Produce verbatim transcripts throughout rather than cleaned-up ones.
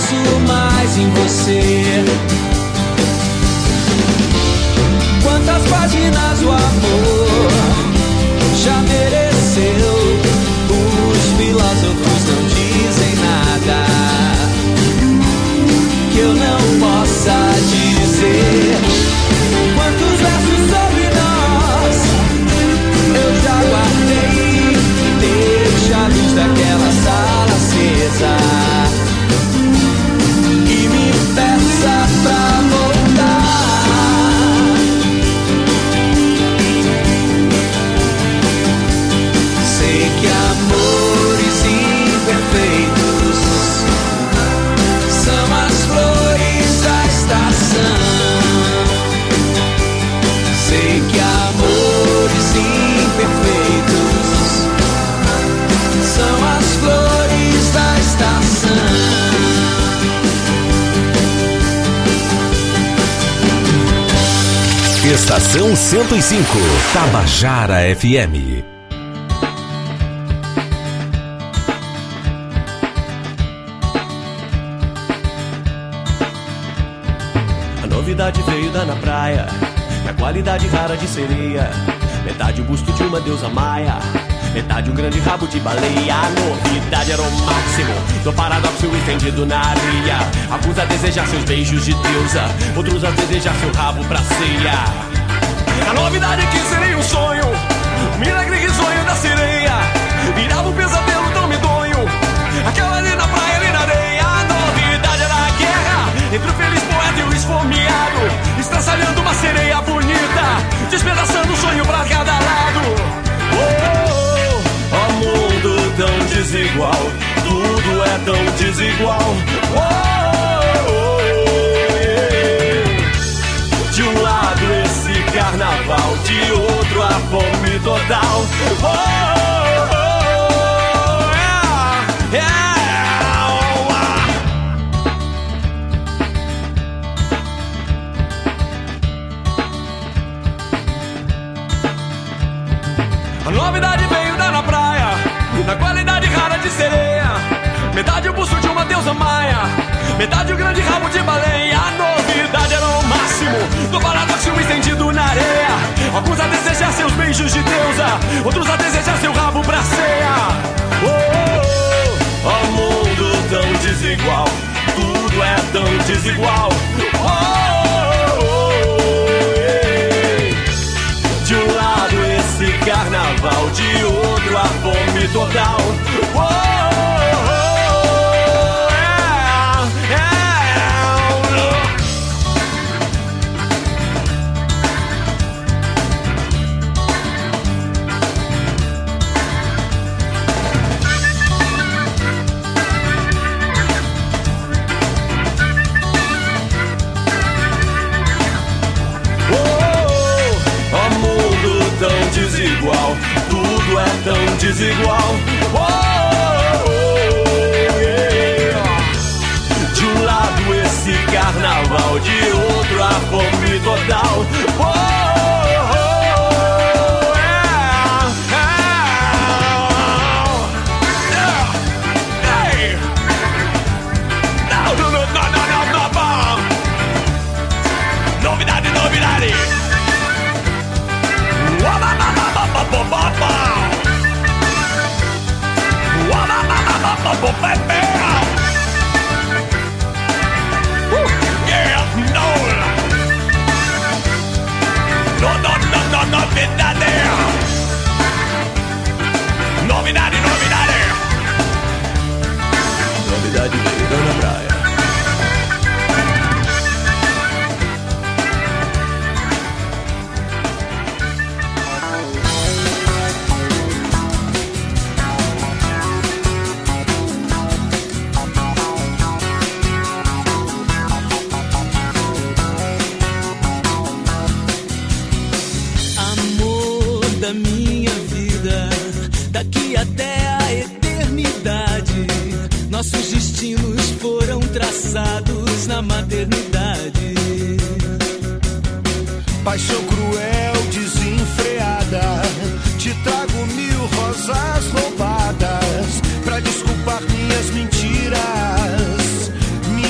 penso mais em você. Quantas páginas o amor já mereceu? Os filósofos não dizem nada que eu não possa dizer. Quantos versos sobre nós eu já guardei? Deixa a luz daquela sala acesa e me peça pra voltar. Sei que amores imperfeitos são as flores da estação. Sei que amores imperfeitos são as flores da estação. Estação cento e cinco, Tabajara F M. A novidade veio da na praia, a qualidade rara de sereia. Metade o busto de uma deusa maia, metade um grande rabo de baleia. A novidade era o máximo do paradoxo estendido na areia. Alguns a desejar seus beijos de deusa, outros a desejar seu rabo pra ceia. A novidade é que seria um sonho, um milagre risonho da sereia. Virava um pesadelo tão medonho, aquela ali na praia, ali na areia. A novidade era a guerra entre o feliz poeta e o esfomeado, estraçalhando uma sereia bonita, despedaçando o sonho pra cada lado. Oh, oh, oh, mundo tão desigual, tudo é tão desigual. Oh, oh, oh, yeah. De um lado esse carnaval, de outro a fome total. Oh, oh, oh, yeah, yeah, oh, ah. A novidade veio da na praia, na qualidade rara de sereia. Metade o busto de uma deusa maia, metade o grande rabo de baleia. A novidade era o máximo do paradoxo estendido na areia. Alguns a desejar seus beijos de deusa, outros a desejar seu rabo pra ceia. Oh, oh, oh, oh, mundo tão desigual, tudo é tão desigual. Oh, oh, oh, yeah. De um lado esse carnaval, de outro a fome total. Oh, oh, oh. Desigual, tudo é tão desigual. Oh, oh, oh, yeah. De um lado esse carnaval, de outro a fome total. Oh, oh, oh, yeah. Yeah. Hey. Não, não, não, não, não, não, não. Novidade, novidade. Novidade, novidade, novidade. Novidade veio na praia. Da minha vida, daqui até a eternidade, nossos destinos foram traçados na maternidade. Paixão cruel, desenfreada, te trago mil rosas roubadas pra desculpar minhas mentiras,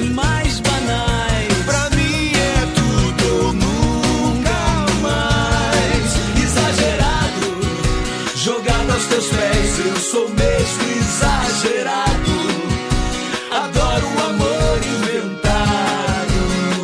mais banais. Pra mim é tudo ou nunca mais. Exagerado, jogado aos teus pés, eu sou mesmo exagerado. Adoro o amor inventado.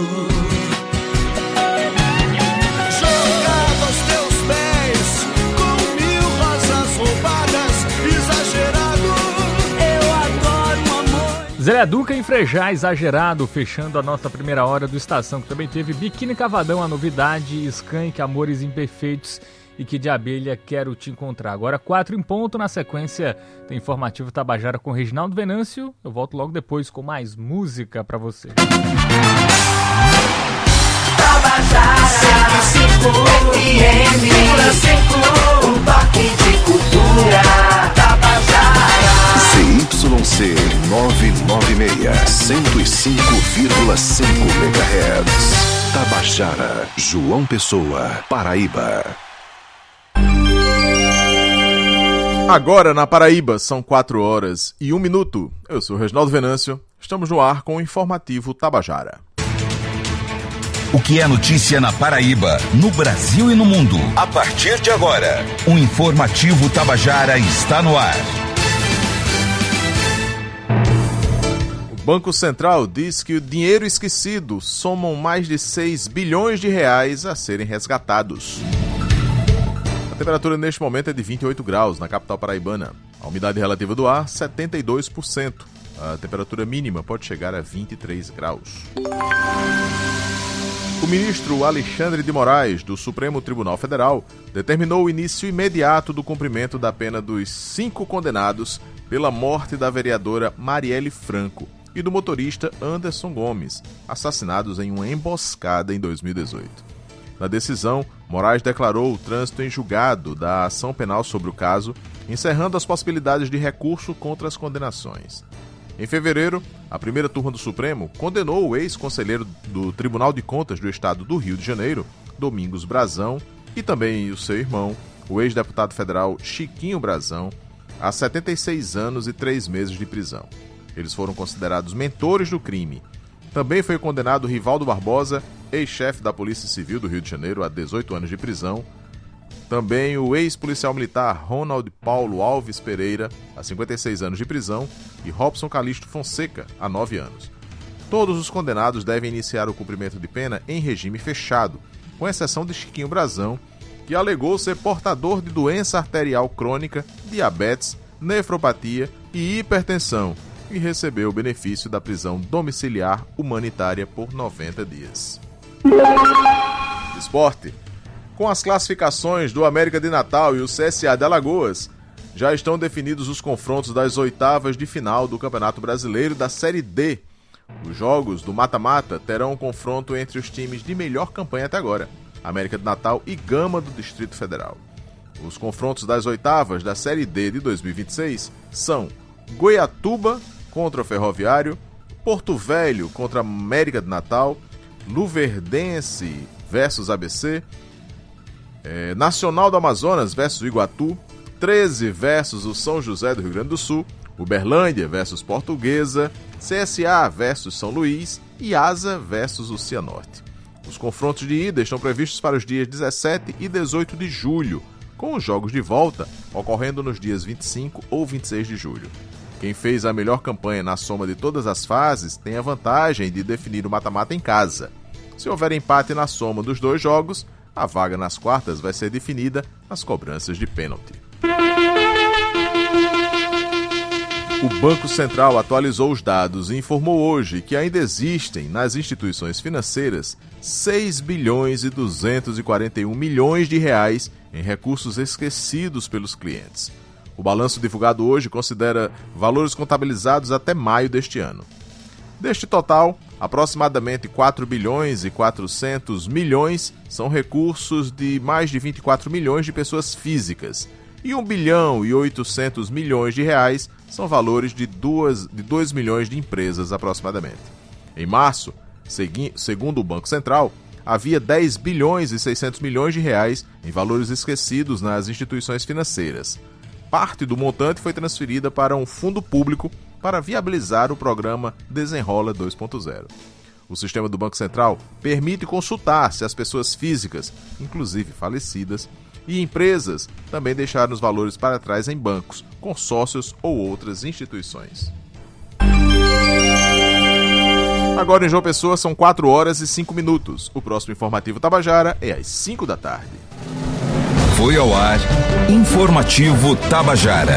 Jogado aos teus pés, com mil rosas roubadas. Exagerado. Eu adoro o amor. Zé Duca em Frejá, Exagerado, fechando a nossa primeira hora do Estação, que também teve Biquíni Cavadão, a novidade, Skank, Amores Imperfeitos e Que de Abelha, Quero Te Encontrar. Agora quatro em ponto, na sequência tem Informativo Tabajara com Reginaldo Venâncio. Eu volto logo depois com mais música pra você. Tabajara cento e cinco F M, cinco, um toque de cultura. Tabajara C Y C novecentos e noventa e seis, cento e cinco vírgula cinco megahertz. Tabajara, João Pessoa, Paraíba. Agora na Paraíba são quatro horas e um minuto. Eu sou o Reginaldo Venâncio. Estamos no ar com o Informativo Tabajara. O que é notícia na Paraíba, no Brasil e no mundo. A partir de agora, o Informativo Tabajara está no ar. O Banco Central diz que o dinheiro esquecido somam mais de seis bilhões de reais a serem resgatados. A temperatura neste momento é de vinte e oito graus na capital paraibana. A umidade relativa do ar, setenta e dois por cento. A temperatura mínima pode chegar a vinte e três graus. O ministro Alexandre de Moraes, do Supremo Tribunal Federal, determinou o início imediato do cumprimento da pena dos cinco condenados pela morte da vereadora Marielle Franco e do motorista Anderson Gomes, assassinados em uma emboscada em dois mil e dezoito. Na decisão, Moraes declarou o trânsito em julgado da ação penal sobre o caso, encerrando as possibilidades de recurso contra as condenações. Em fevereiro, a primeira turma do Supremo condenou o ex-conselheiro do Tribunal de Contas do Estado do Rio de Janeiro, Domingos Brazão, e também o seu irmão, o ex-deputado federal Chiquinho Brazão, a setenta e seis anos e três meses de prisão. Eles foram considerados mentores do crime. Também foi condenado Rivaldo Barbosa, ex-chefe da Polícia Civil do Rio de Janeiro, a dezoito anos de prisão. Também o ex-policial militar Ronald Paulo Alves Pereira, a cinquenta e seis anos de prisão, e Robson Calixto Fonseca, a nove anos. Todos os condenados devem iniciar o cumprimento de pena em regime fechado, com exceção de Chiquinho Brazão, que alegou ser portador de doença arterial crônica, diabetes, nefropatia e hipertensão, e recebeu o benefício da prisão domiciliar humanitária por noventa dias. Esporte. Com as classificações do América de Natal e o C S A de Alagoas, já estão definidos os confrontos das oitavas de final do Campeonato Brasileiro da Série D. Os jogos do mata-mata terão um confronto entre os times de melhor campanha até agora, América de Natal e Gama do Distrito Federal. Os confrontos das oitavas da Série D de dois mil e vinte e seis são Goiatuba contra o Ferroviário, Porto Velho contra a América de Natal, Luverdense versus A B C, é, Nacional do Amazonas versus Iguatu, treze versus o São José do Rio Grande do Sul, Uberlândia versus Portuguesa, C S A versus São Luís e Asa versus o Cianorte. Os confrontos de ida estão previstos para os dias dezessete e dezoito de julho, com os jogos de volta ocorrendo nos dias vinte e cinco ou vinte e seis de julho. Quem fez a melhor campanha na soma de todas as fases tem a vantagem de definir o mata-mata em casa. Se houver empate na soma dos dois jogos, a vaga nas quartas vai ser definida nas cobranças de pênalti. O Banco Central atualizou os dados e informou hoje que ainda existem nas instituições financeiras seis bilhões e duzentos e quarenta e um milhões de reais em recursos esquecidos pelos clientes. O balanço divulgado hoje considera valores contabilizados até maio deste ano. Deste total, aproximadamente quatro bilhões e quatrocentos milhões são recursos de mais de vinte e quatro milhões de pessoas físicas e um bilhão e oitocentos milhões de reais são valores de dois milhões de empresas aproximadamente. Em março, segui- segundo o Banco Central, havia dez bilhões e seiscentos milhões de reais em valores esquecidos nas instituições financeiras. Parte do montante foi transferida para um fundo público para viabilizar o programa Desenrola dois ponto zero. O sistema do Banco Central permite consultar se as pessoas físicas, inclusive falecidas, e empresas também deixaram os valores para trás em bancos, consórcios ou outras instituições. Agora em João Pessoa são quatro horas e cinco minutos. O próximo Informativo Tabajara é às cinco da tarde. Foi ao ar Informativo Tabajara.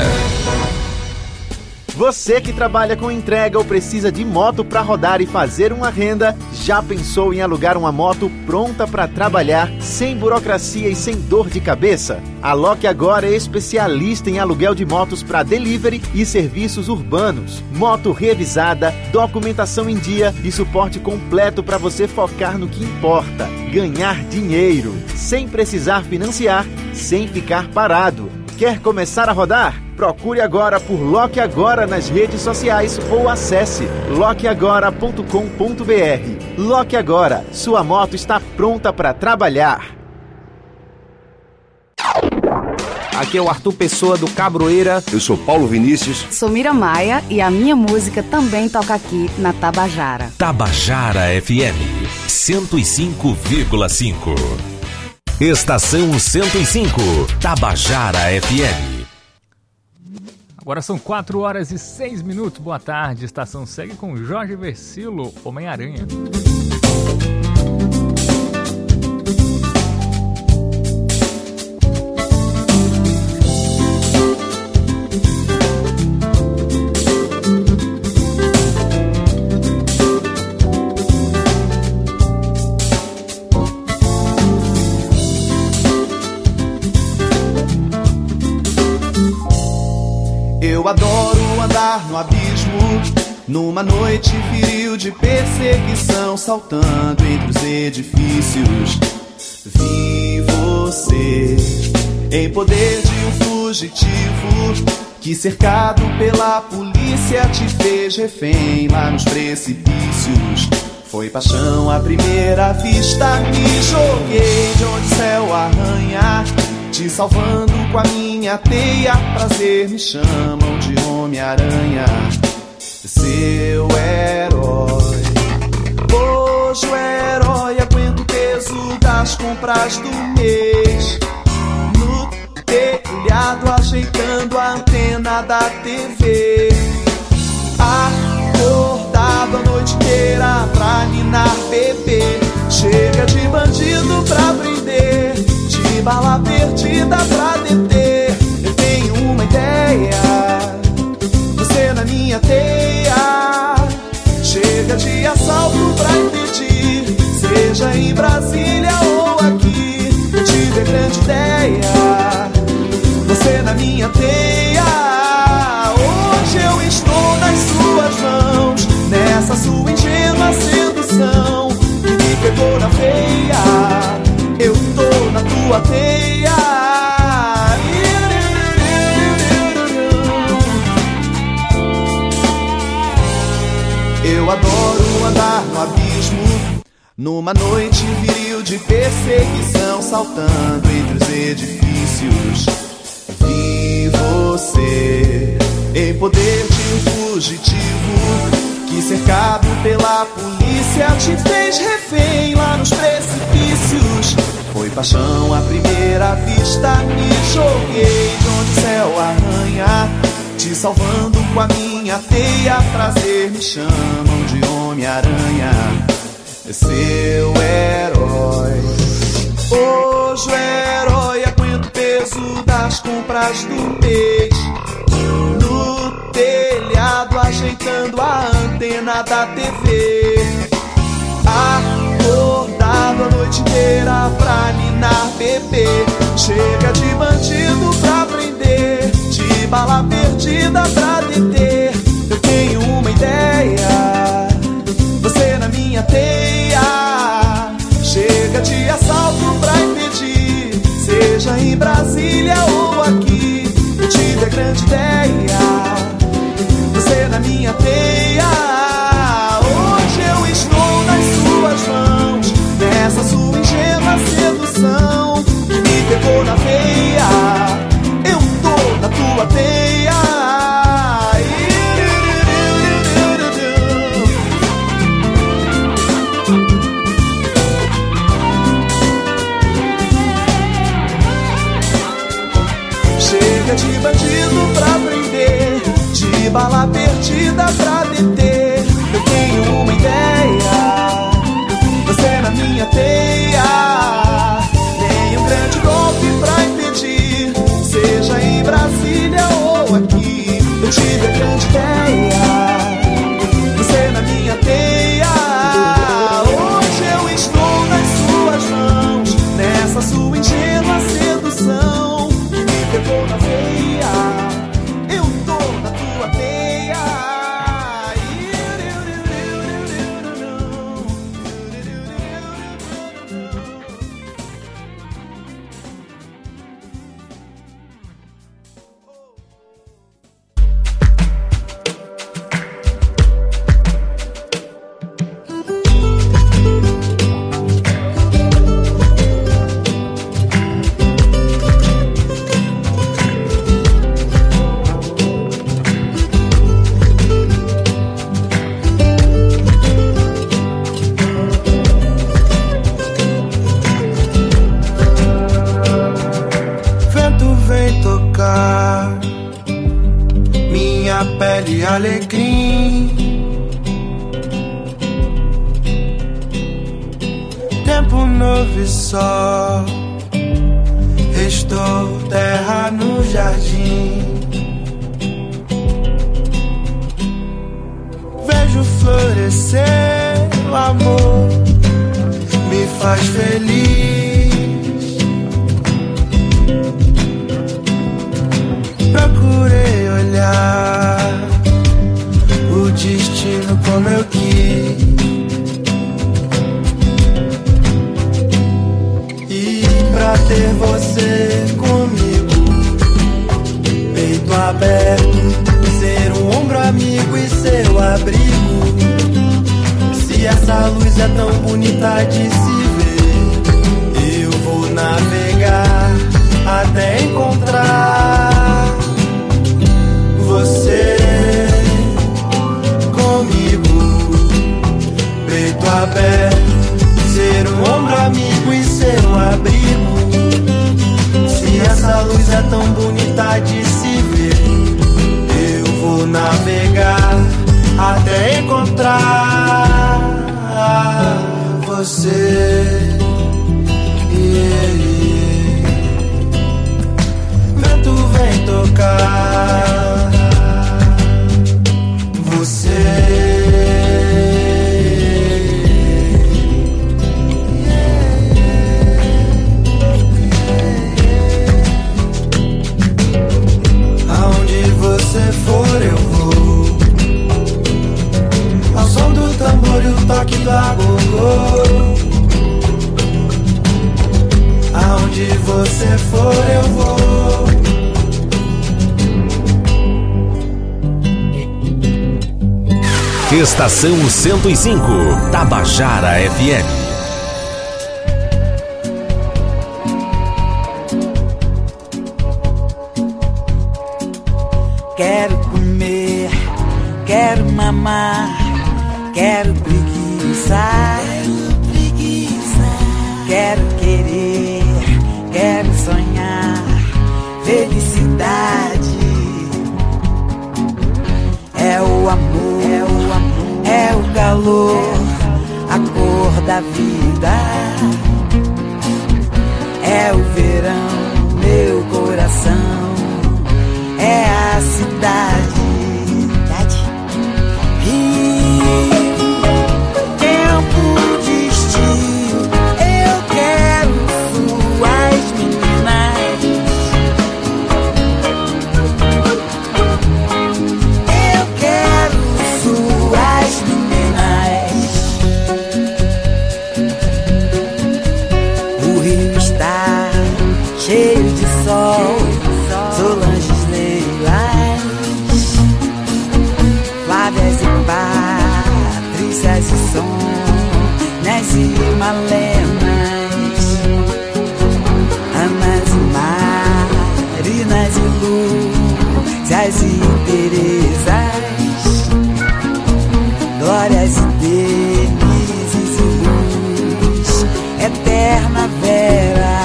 Você que trabalha com entrega ou precisa de moto para rodar e fazer uma renda, já pensou em alugar uma moto pronta para trabalhar, sem burocracia e sem dor de cabeça? A Lock Agora é especialista em aluguel de motos para delivery e serviços urbanos. Moto revisada, documentação em dia e suporte completo para você focar no que importa: ganhar dinheiro, sem precisar financiar, sem ficar parado. Quer começar a rodar? Procure agora por Lock Agora nas redes sociais ou acesse lock agora ponto com ponto b r. Lock Agora, sua moto está pronta para trabalhar. Aqui é o Arthur Pessoa do Cabroeira. Eu sou Paulo Vinícius. Sou Mira Maia e a minha música também toca aqui na Tabajara. Tabajara F M cento e cinco vírgula cinco. Estação cento e cinco, Tabajara F M. Agora são quatro horas e seis minutos. Boa tarde. Estação segue com Jorge Versilo, Homem-Aranha. Eu adoro andar no abismo, numa noite viril de perseguição, saltando entre os edifícios. Vi você em poder de um fugitivo, que cercado pela polícia te fez refém lá nos precipícios. Foi paixão à primeira vista, me joguei de onde o céu arranha, te salvando com a minha teia. Prazer me chamam de Homem-Aranha, seu herói. Hoje o herói aguenta o peso das compras do mês, no telhado ajeitando a antena da T V, acordado a noite inteira pra ninar bebê. Chega de bandido pra prender, de bala perdida pra deter. Eu tenho uma ideia, você na minha teia. Chega de assalto pra impedir, seja em Brasília ou aqui. Eu tive a grande ideia, você na minha teia. Hoje eu estou nas suas mãos, nessa sua ingênua sedução que me pegou na veia. Eu tô na tua teia. Eu adoro andar no abismo, numa noite viril de perseguição, saltando entre os edifícios. Vi você em poder de um fugitivo, que cercado pela polícia te fez refém lá nos precipícios. Foi paixão à primeira vista, me joguei de onde o céu arranha, te salvando com a minha teia. Prazer me chamam de Homem-Aranha, seu herói. Hoje o herói aguenta o peso das compras do mês, no telhado ajeitando a antena da T V, acordado a noite inteira pra ninar bebê. Chega de bandido pra prender, de bala perdida pra deter. Eu tenho uma ideia, você na minha teia. Chega de assalto pra impedir, seja em Brasília ou aqui. Eu tive a grande ideia, você na minha teia. Hoje eu estou tempo novo e só restou terra no jardim. Vejo florescer o amor, me faz feliz. Procurei olhar o destino como eu quis, e pra ter você comigo, peito aberto, ser um ombro amigo e seu abrigo. Se essa luz é tão bonita de se ver, eu vou navegar até encontrar você comigo, peito aberto, ser um ombro amigo e seu abrigo. Se essa luz é tão bonita de se ver, eu vou navegar até encontrar você. Yeah, yeah. Vento vem tocar você. Aonde você for eu vou, ao som do tambor e o toque do agogô. Aonde você for eu vou. Estação cento e cinco, Tabajara F M. Quero comer, quero mamar, quero preguiçar, quero querer, quero sonhar, felicidade. É o amor, é o amor, é o calor, a cor da vida. É o verão, meu coração, é a cidade. Rio, tempo de estio, eu quero suas meninas. Eu quero suas meninas. O rio está cheio de sol, Solanges, Leilas, Flávias e Patrícias e Sônias e Malenas, Anas e Marinas e Lúcias e Terezas, Glórias e Denises e Luz, Eterna Vera.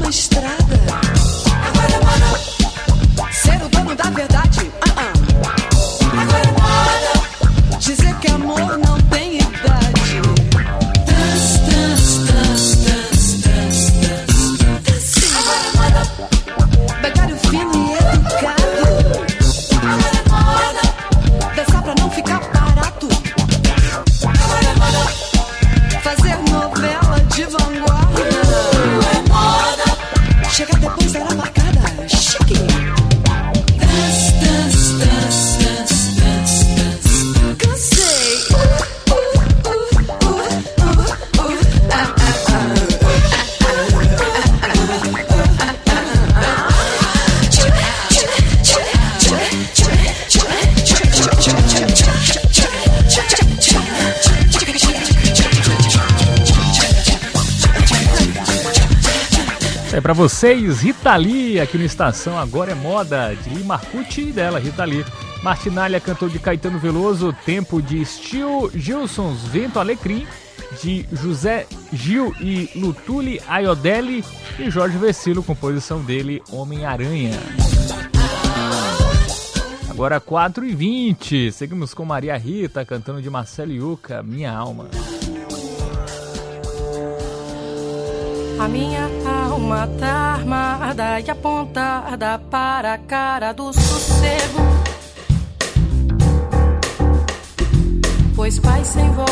na estrada. Agora é moda ser o dono da verdade. Uh-uh. Agora é moda dizer que amor não tem idade. Trans, trans, trans, trans, trans, trans, trans. Agora é moda becário fino e educado. Agora é moda dançar pra não ficar barato. Agora é moda fazer novela de vanguarda. É moda chegar depois da hora marcada. Chique. Trans, trans, trans, trans, trans, trans. Cansei. Uh, uh, uh, uh, uh, uh. Ah, ah, ah. É pra vocês, Rita Lee, aqui no Estação Agora é Moda, de Lee Marcucci e dela, Rita Lee. Martinalha cantou de Caetano Veloso, Tempo de Steel Gilsons, Vento Alecrim, de José Gil e Lutuli Aiodelli, e Jorge Vecilo, composição dele, Homem-Aranha. Agora quatro e vinte, seguimos com Maria Rita, cantando de Marcelo Yuca, Minha Alma. A minha alma tá armada e apontada para a cara do sossego. Pois paz sem voz,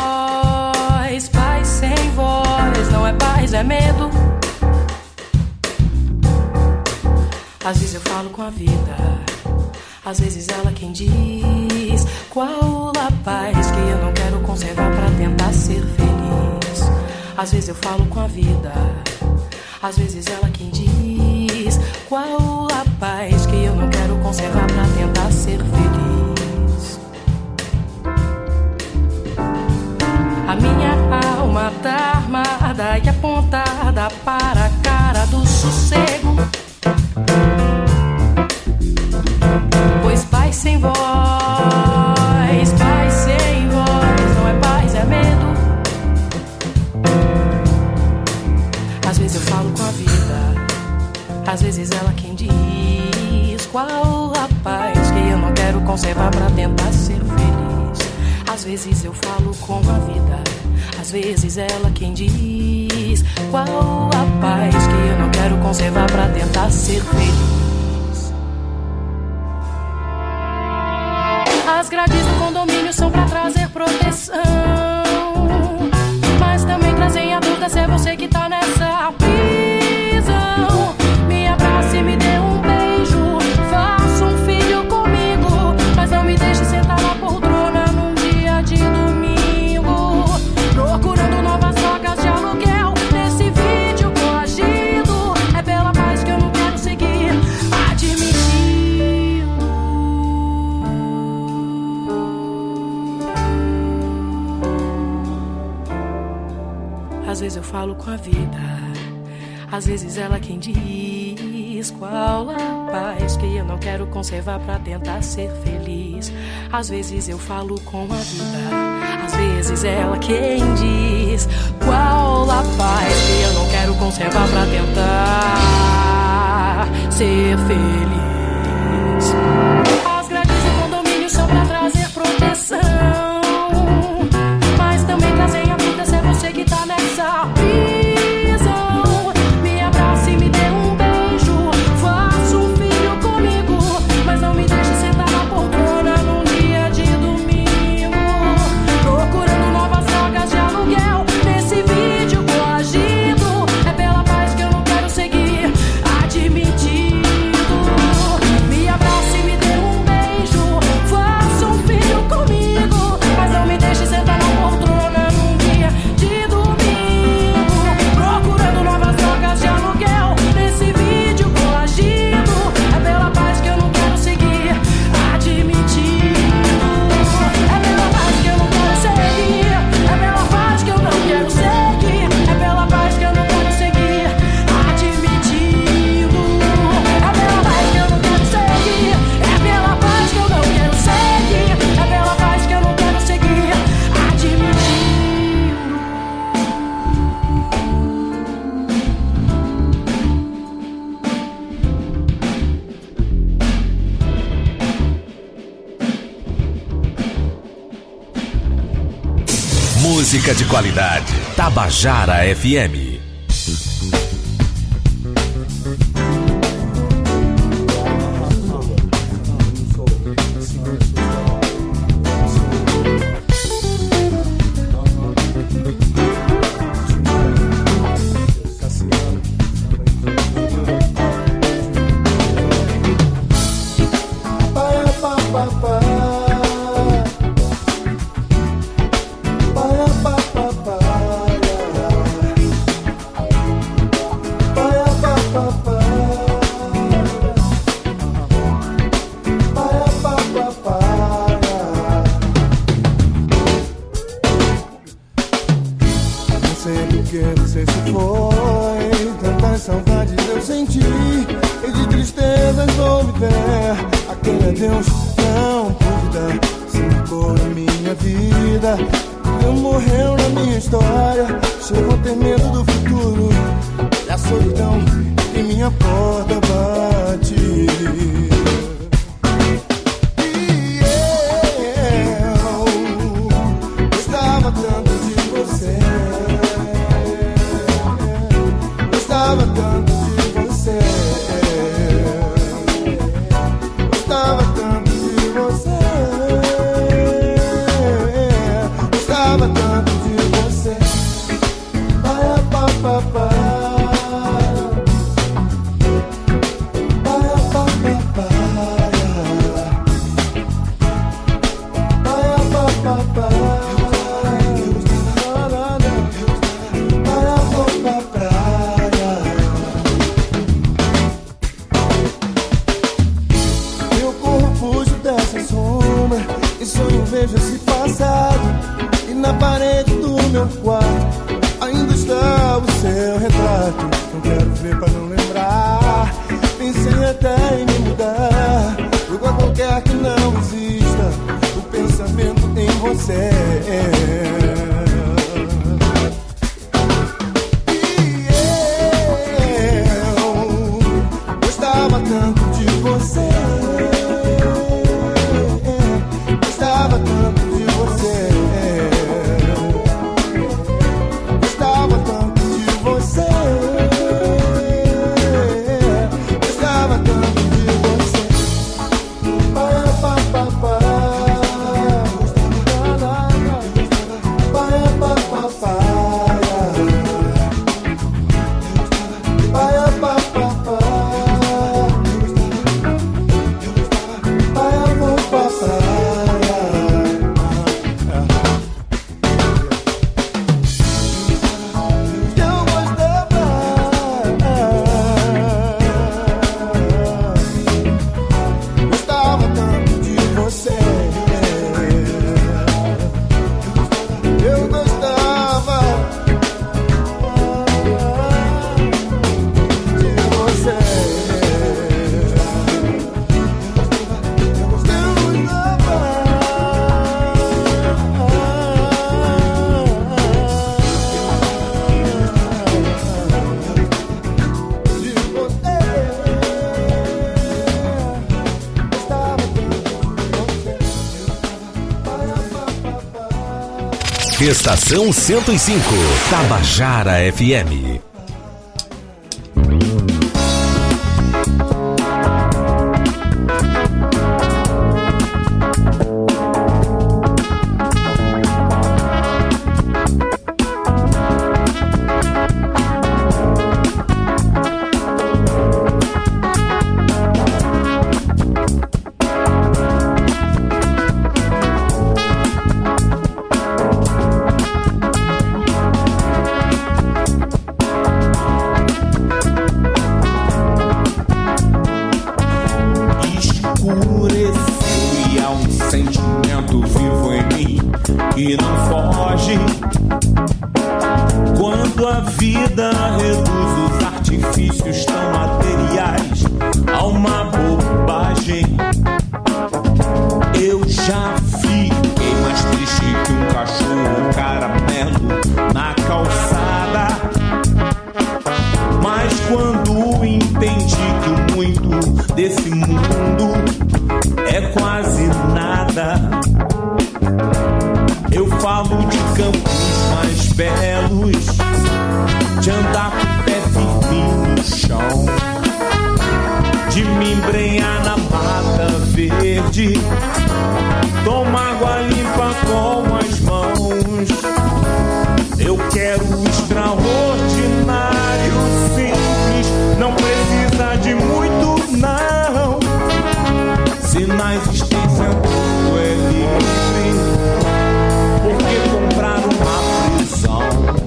paz sem voz, não é paz, é medo. Às vezes eu falo com a vida, às vezes ela quem diz qual a paz que eu não quero conservar pra tentar ser feliz. Às vezes eu falo com a vida, às vezes ela quem diz qual a paz que eu não quero conservar pra tentar ser feliz. A minha alma tá armada e apontada para a cara do sossego. Pois paz sem voz, paz sem voz, não é paz, é medo. Às vezes eu falo com a vida, às vezes ela quem diz qual a paz que eu não quero conservar pra tentar ser feliz. Às vezes eu falo com a vida, às vezes ela quem diz qual a paz que eu não quero conservar pra tentar ser feliz. As grades do condomínio são pra trazer proteção, mas também trazem a dúvida se é você que tá nessa prisão. Me abrace e me dê um beijo, faça um filho comigo, mas não me deixe sentar na poltrona num dia de domingo, procurando novas vagas de aluguel nesse vídeo coagido. É pela paz que eu não quero seguir admitindo. Às vezes eu falo com a vida, às vezes ela quem diz qual a paz que eu não quero conservar pra tentar ser feliz. Às vezes eu falo com a vida, às vezes ela quem diz qual a paz que eu não quero conservar pra tentar ser feliz. As grades do condomínio são pra trazer proteção, mas também trazem a vida se é você que tá nessa prisão. Me abrace e me dê um beijo, faça um filho comigo, mas não me deixe sentar na poltrona num dia de domingo, procurando novas vagas de aluguel nesse vídeo coagido. É pela paz que eu não quero seguir admitindo. Me abrace e me dê um música de qualidade. Tabajara F M. Estação cento e cinco, Tabajara F M. Eu falo de Campos, verde. Toma água limpa com as mãos. Eu quero o extraordinário, simples, não precisa de muito, não. Se na existência tudo é livre, por que comprar uma prisão?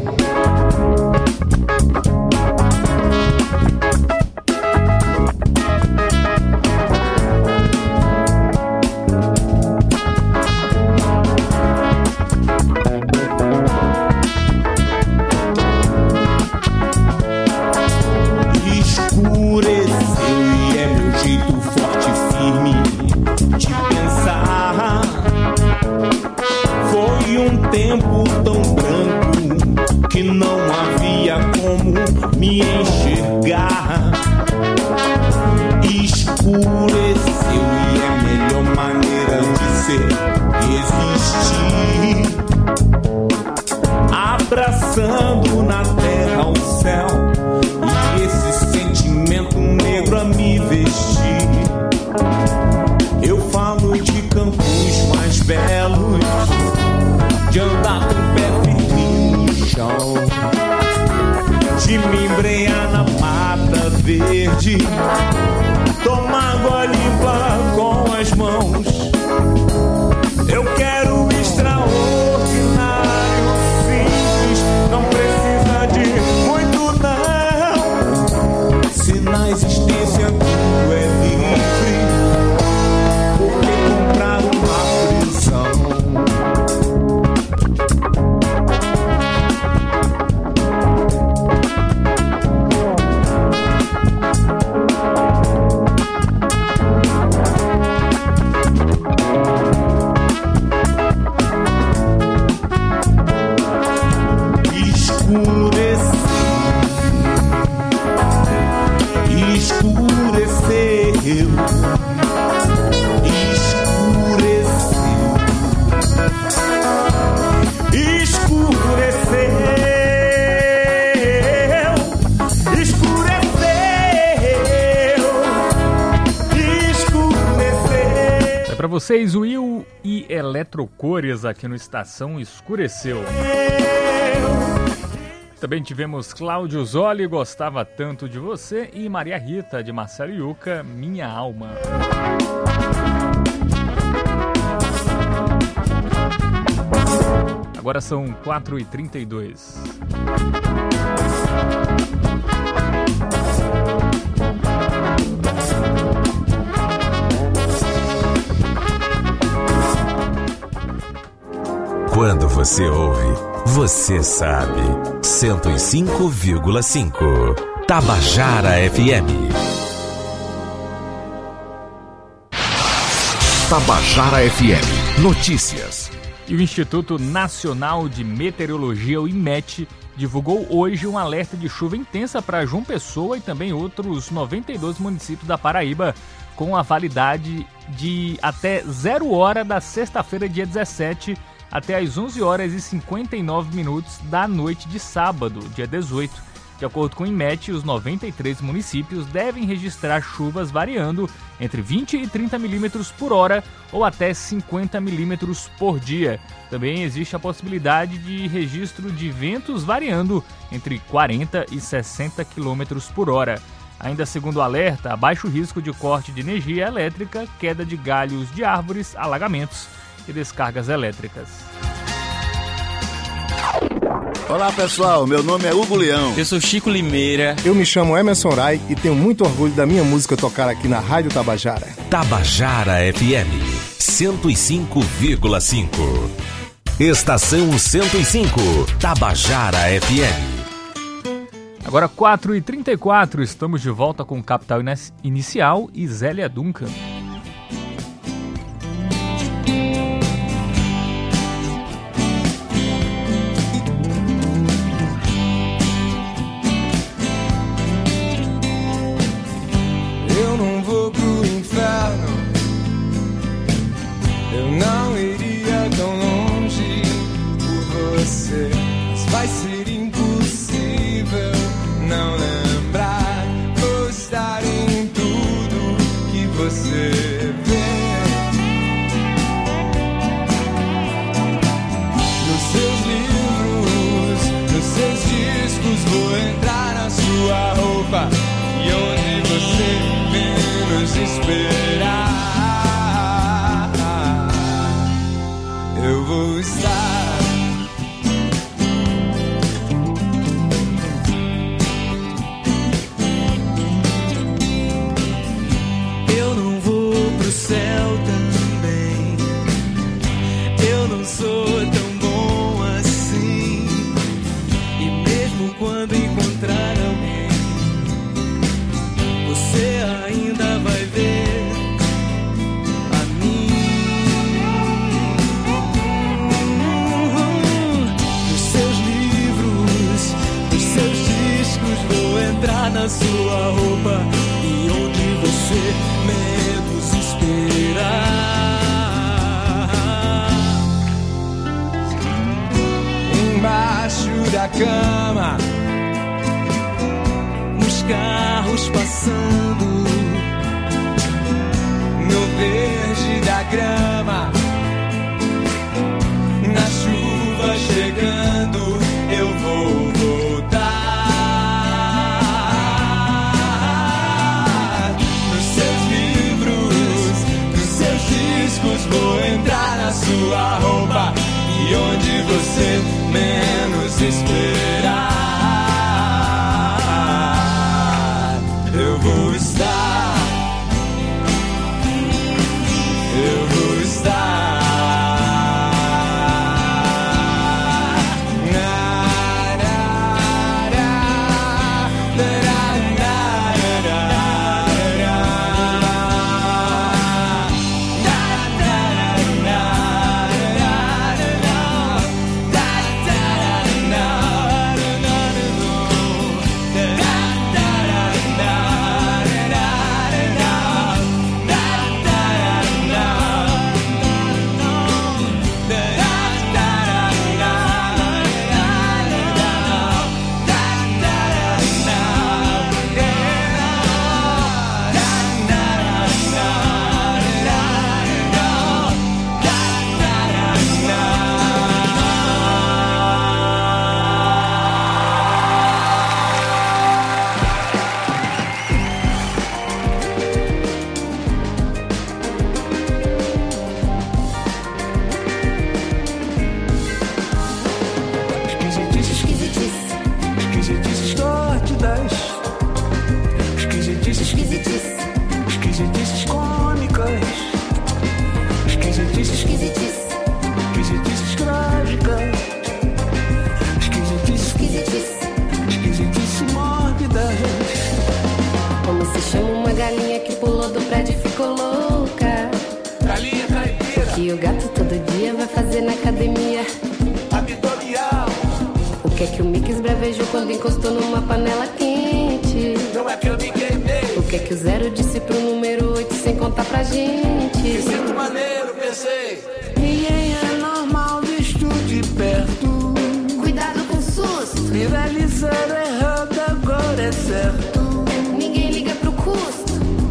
Tempo tão branco que não havia como me enxergar. Escureceu e é a melhor maneira de ser existir. Abraçando na terra o céu e esse sentimento negro a me vestir. Eu falo de campos mais belos, de andar com o pé firme no chão, de me embrenhar na mata verde, tomar água limpa com as mãos. Eu quero o extraordinário, simples, não precisa de muito, não. Se na existência tudo é livre, por que comprar uma prisão? Vocês, Will e Eletrocores aqui no Estação Escureceu. Também tivemos Cláudio Zoli, Gostava Tanto de Você, e Maria Rita, de Marcelo Yuca, Minha Alma. Agora são quatro e trinta e dois. Quando você ouve, você sabe. cento e cinco vírgula cinco Tabajara F M. Tabajara F M. Notícias. E o Instituto Nacional de Meteorologia, o INMET, divulgou hoje um alerta de chuva intensa para João Pessoa e também outros noventa e dois municípios da Paraíba, com a validade de até zero hora da sexta-feira, dia dezessete, até às onze horas e cinquenta e nove minutos da noite de sábado, dia dezoito. De acordo com o INMET, os noventa e três municípios devem registrar chuvas variando entre vinte e trinta milímetros por hora ou até cinquenta milímetros por dia. Também existe a possibilidade de registro de ventos variando entre quarenta e sessenta quilômetros por hora. Ainda segundo o alerta, há baixo risco de corte de energia elétrica, queda de galhos de árvores, alagamentos e descargas elétricas. Olá pessoal, meu nome é Hugo Leão. Eu sou Chico Limeira. Eu me chamo Emerson Rai e tenho muito orgulho da minha música tocar aqui na Rádio Tabajara. Tabajara F M cento e cinco vírgula cinco. Estação cento e cinco, Tabajara F M. Agora quatro e trinta e quatro, estamos de volta com Capital Inicial e Zélia Duncan. Eu não vou pro inferno, eu não iria tão longe por você, mas vai ser impossível não lembrar ou estar em tudo que você vê. esperar, eu vou estar. Eu não vou pro céu também, eu não sou tão bom assim. E mesmo quando encontrar alguém, você ainda vai ver a mim. Nos seus livros, nos seus discos, vou entrar na sua roupa e onde você menos esperar. Embaixo da cama, nos carros passando, no verde da grama, na chuva chegando, eu vou voltar. Nos seus livros, nos seus discos, vou entrar na sua roupa e onde você menos esperar, eu vou estar, eu vou estar. Quando encostou numa panela quente, não é que eu me queimei. O que é que o zero disse pro número oito sem contar pra gente? Que sinto maneiro, pensei. Ninguém é normal visto de perto. Cuidado com o susto. Viralizar errado agora é certo. Ninguém liga pro custo.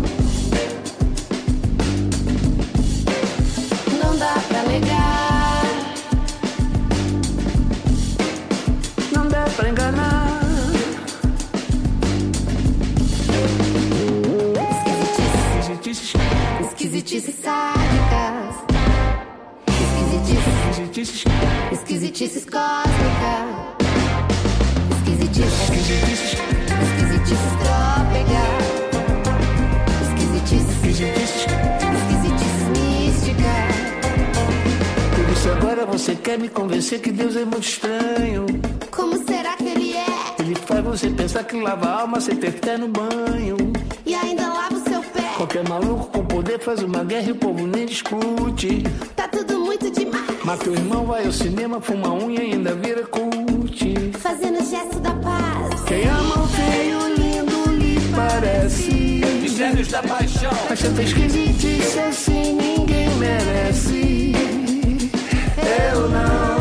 Não dá pra negar, não dá pra enganar. Esquisitices sádicas, esquisitices, esquisitices cósmicas, esquisitices, esquisitices trópicas, esquisitices, esquisitices místicas. Por isso agora você quer me convencer que Deus é muito estranho. Como será que ele é? Ele faz você pensar que lava a alma sem ter pé no banho. E ainda lava o seu pé. Qualquer maluco com poder faz uma guerra e o povo nem discute. Tá tudo muito demais. Mas teu irmão vai ao cinema, fuma unha e ainda vira cult. Fazendo gesto da paz. Quem ama o feio, lindo lhe parece. Mistérios da paixão. Mas tanta esquisitice assim ninguém merece. Eu não.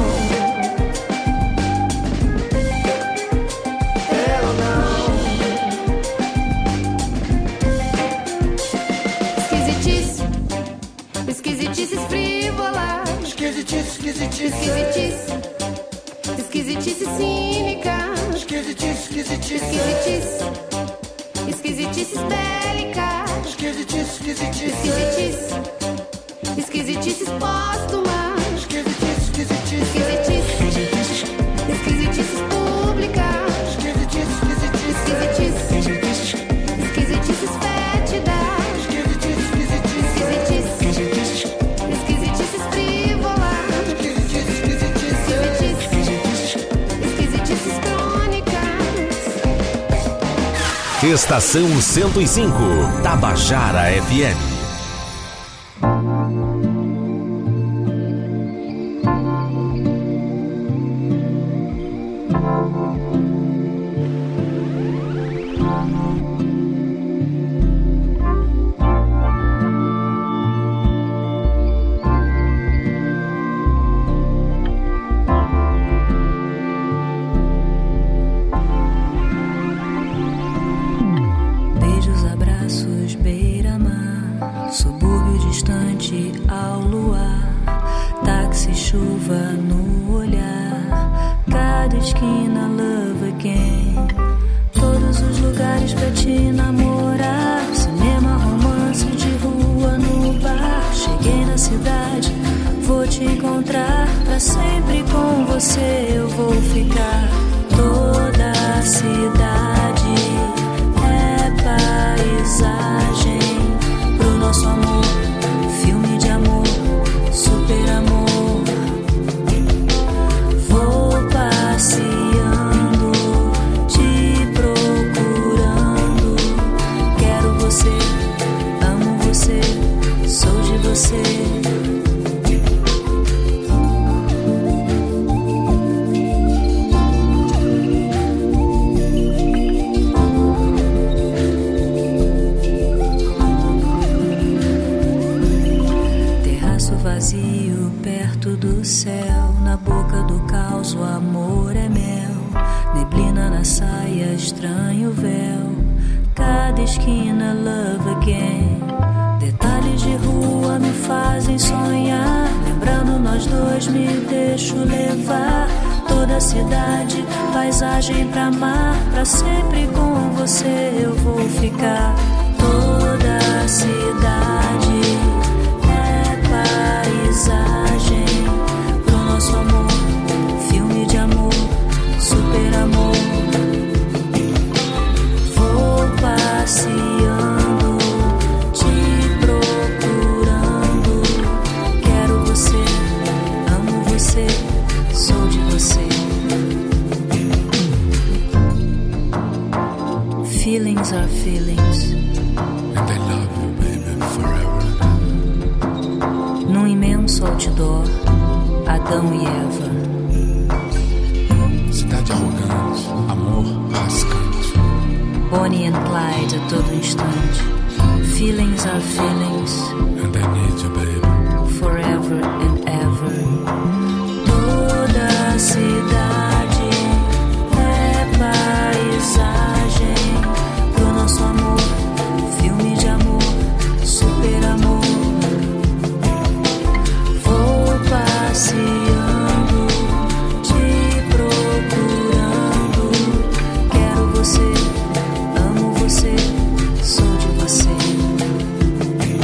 Esquisitices frívolas, esquisitices, esquisitices, esquisitices, esquisitices cínicas, esquisitices, esquisitices, esquisitices, esquisitices bélicas, esquisitices, esquisitices, Estação cento e cinco, Tabajara F M. Você, sou de você.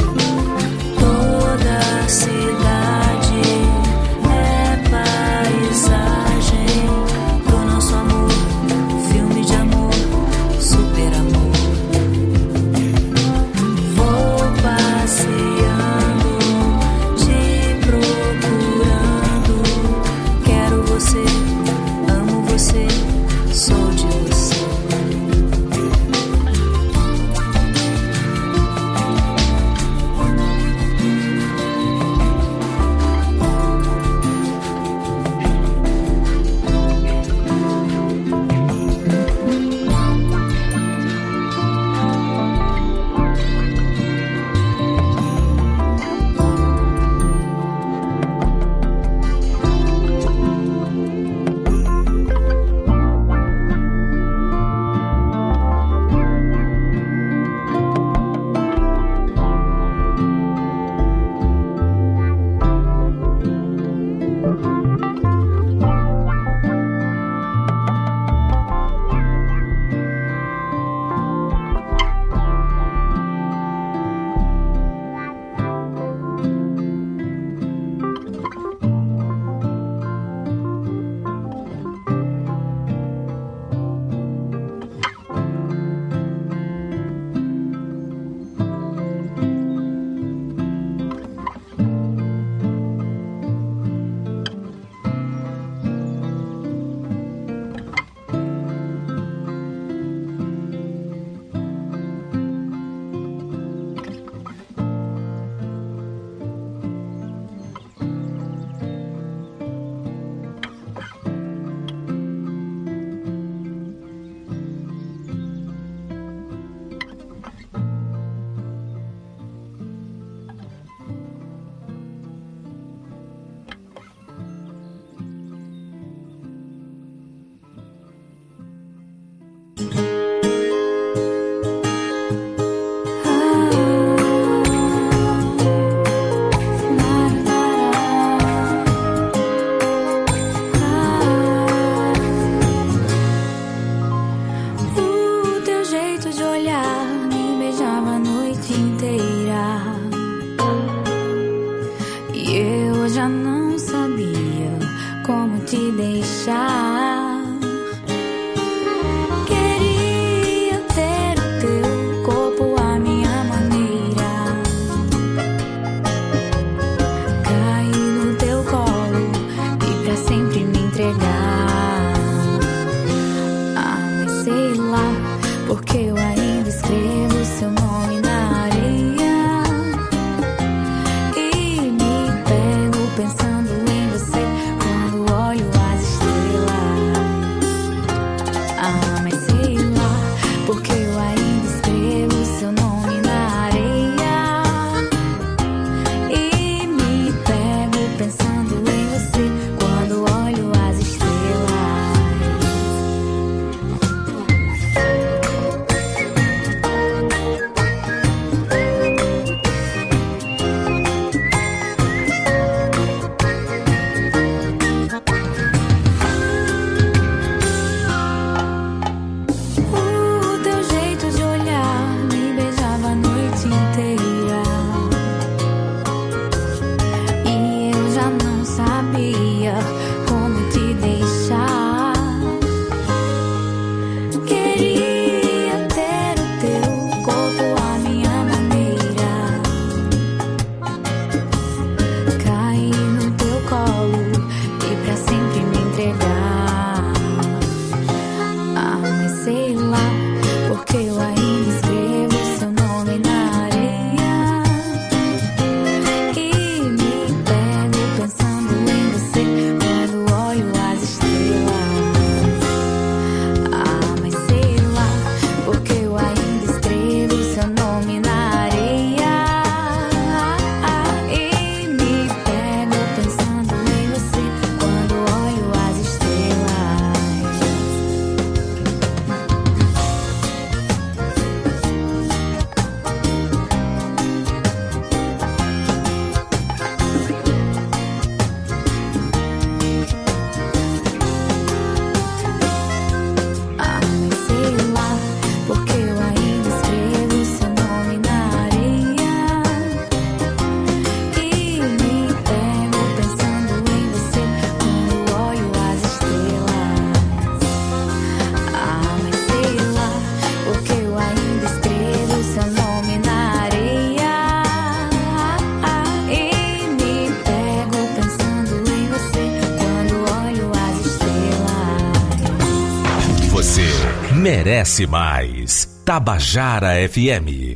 merece mais. Tabajara F M.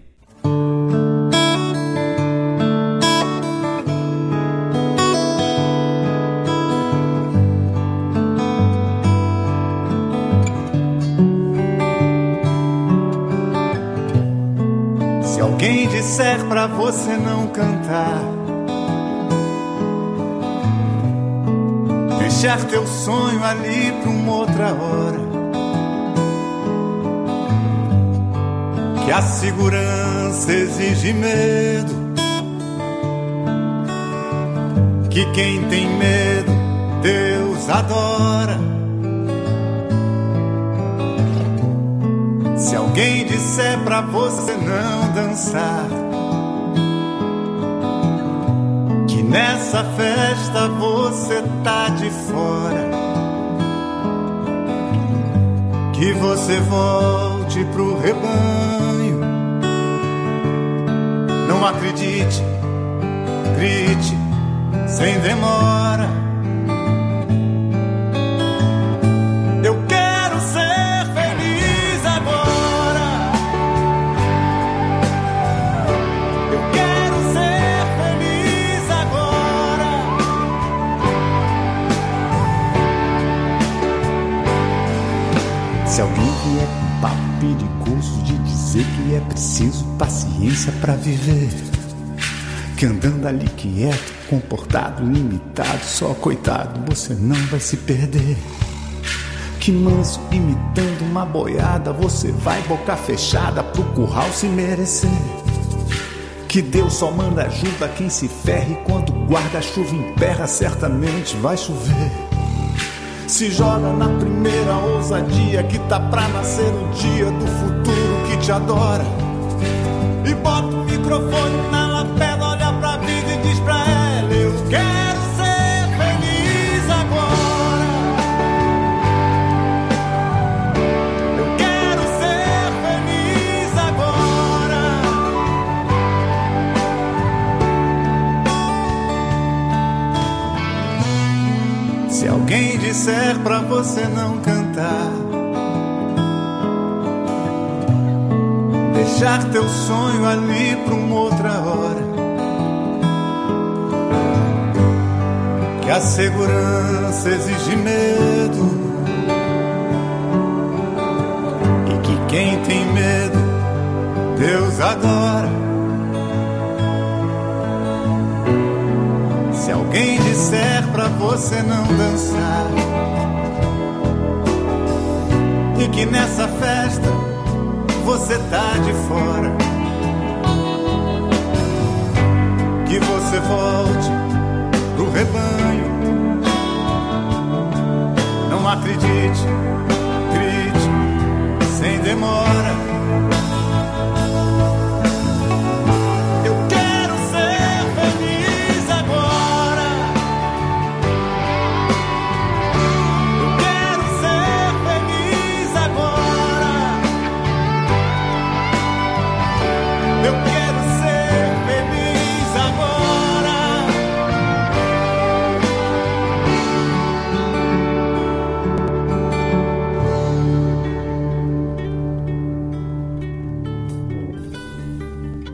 Se alguém disser pra você não cantar, deixar teu sonho ali pra uma outra hora, que a segurança exige medo, que quem tem medo Deus adora. Se alguém disser pra você não dançar, que nessa festa você tá de fora, que você volte pro rebanho, não acredite, grite sem demora. Eu quero ser feliz agora, eu quero ser feliz agora. Se alguém vier com papo perigoso de dizer que é preciso paciência pra viver, que andando ali quieto, comportado, limitado, só coitado, você não vai se perder. Que manso imitando uma boiada, você vai boca fechada pro curral se merecer. Que Deus só manda ajuda quem se ferre, quando guarda-chuva emperra, certamente vai chover. Se joga na primeira ousadia, que tá pra nascer o dia do futuro que te adora. E bota o microfone na lapela, olha pra vida e diz pra ela: eu quero ser feliz agora, eu quero ser feliz agora. Se alguém disser pra você não cantar, deixar teu sonho ali pra uma outra hora, que a segurança exige medo, e que quem tem medo Deus adora. Se alguém disser pra você não dançar, e que nessa festa você tá de fora, que você volte pro rebanho, não acredite,